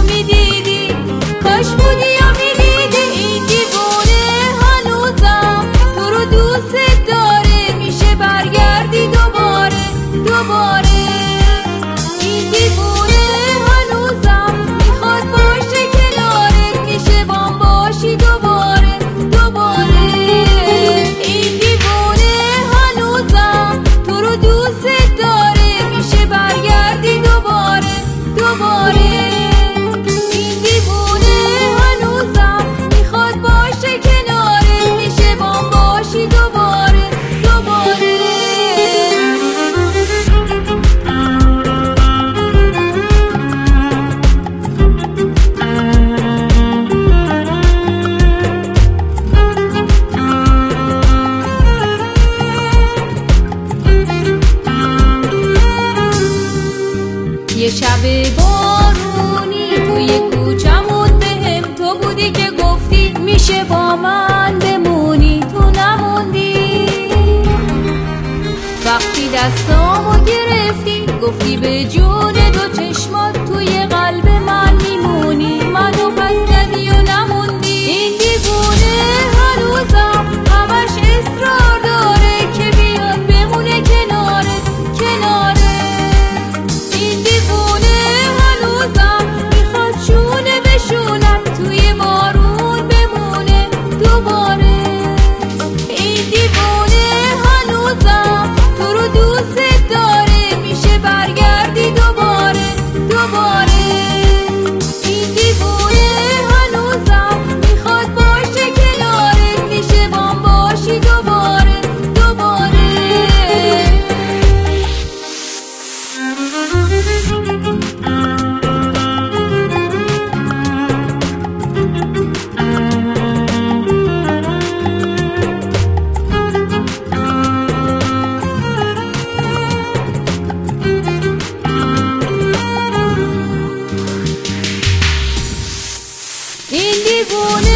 میدیدی، کاش بودی یا میدیدی. این دیوونه هنوزم تو رو دوست داره، میشه برگردی دوباره دوباره. این دیوونه هنوزم میخواد باشه کنارت، میشه بام باشی دوباره دوباره. این دیوونه هنوزم تو رو دوست داره، میشه برگردی دوباره دوباره. این دیوونه هنوزم میخواد باشه کنارت، میشه بام باشی دوباره دوباره. یه شب بارونی توی کوچمون بهم تو بودی که گفتی میشه با من بمونی، تو نموندی. وقتی دستامو گرفتی گفتی به جون دو چشمات توی قلب من میمونی، منو پس زدی و نموندی. این دیوونه هنوزم همش اصرار داره که بیاد بمونه کنارت کنارت. این دیوونه هنوزم میخواد شونه به شونم توی بارون بمونه دوباره. این دیوونه هنوزم تو رو دوست داره، میشه برگردی دوباره دوباره. این دیوونه هنوزم میخواد باشه کنارت، میشه بام باشی دوباره دوباره. این دیوونه